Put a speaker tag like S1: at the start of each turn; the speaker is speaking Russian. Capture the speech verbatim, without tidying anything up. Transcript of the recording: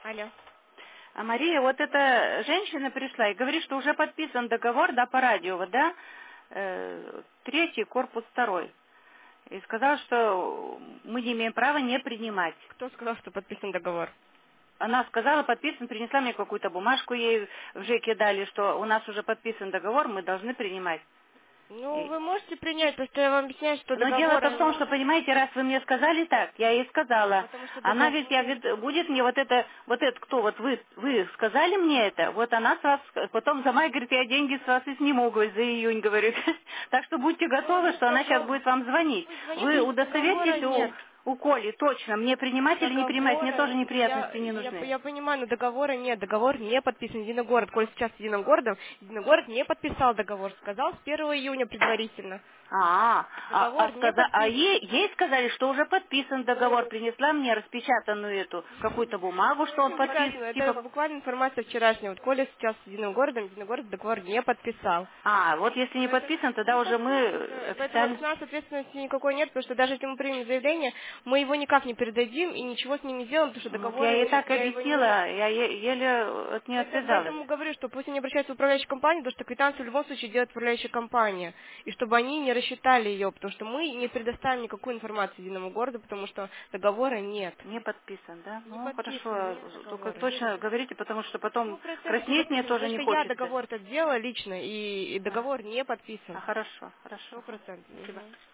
S1: Алло.
S2: А Мария, вот эта женщина пришла и говорит, что уже подписан договор, да, по радио, вот, да, э, третий, корпус второй. И сказала, что мы не имеем права не принимать.
S1: Кто сказал, что подписан договор?
S2: Она сказала, подписан, принесла мне какую-то бумажку, ей в ЖЭКе дали, что у нас уже подписан договор, мы должны принимать.
S1: Ну,
S2: И-
S1: вы можете принять, просто я вам объясняю, что
S2: Но
S1: договора
S2: дело-то в том,
S1: нет.
S2: что, понимаете, раз вы мне сказали так, я ей сказала,
S1: Потому что
S2: она ведь, я
S1: договор...
S2: говорит, будет мне вот это, вот это кто, вот вы, вы сказали мне это, вот она с вас, потом за май, говорит, я деньги с вас и сниму, говорит, за июнь, говорит. Так что будьте
S1: Ну,
S2: готовы,
S1: ну,
S2: что она сейчас
S1: договор...
S2: будет вам звонить.
S1: Вы
S2: Вы
S1: звоните, договора
S2: удостоверьтесь у,
S1: нет.
S2: у Коли, точно, мне принимать или не принимать, мне тоже
S1: Договора, я,
S2: неприятности не
S1: я,
S2: нужны.
S1: я понимаю, но договора нет, договор не подписан Единогород. Коль сейчас с Единогородом, Единогород не подписал договор, сказал с первого июня предварительно.
S2: А, а, а,
S1: Договор не
S2: сказа- а
S1: подписан.
S2: ей, ей сказали, что уже подписан договор, принесла мне распечатанную эту какую-то бумагу, что он
S1: Ну,
S2: подписан,
S1: прекрасно, это
S2: типа.
S1: буквально информация вчерашняя. Вот Коля сейчас с Единым городом, Единый город договор не подписал.
S2: А, вот если не
S1: Поэтому
S2: подписан, тогда
S1: не
S2: уже мы
S1: подписан, да. И поэтому
S2: официально.
S1: от нас ответственности никакой нет, потому что даже если мы примем заявление, мы его никак не передадим и ничего с ним не сделаем, потому что
S2: Вот
S1: договора
S2: я ей
S1: нет,
S2: так
S1: я его не...
S2: объяснила, я е- еле от нее
S1: Поэтому,
S2: отвязалась.
S1: поэтому говорю, что пусть они обращаются в управляющую компанию, потому что квитанцию в любом случае делает управляющая компания. И чтобы они не рассчитали ее, потому что мы не предоставим никакую информацию единому городу, потому что договора нет.
S2: Не подписан, да?
S1: Не
S2: Ну,
S1: подписан,
S2: хорошо,
S1: нет
S2: только
S1: договора.
S2: точно говорите, потому что
S1: Ну,
S2: потом
S1: процентов не
S2: краснеть мне
S1: подписан,
S2: тоже
S1: потому
S2: не
S1: что я
S2: хочется.
S1: договор-то делала лично, и, и
S2: А,
S1: договор не
S2: а
S1: подписан.
S2: хорошо, хорошо.
S1: Сто процентов.
S2: Спасибо.
S1: Мгм.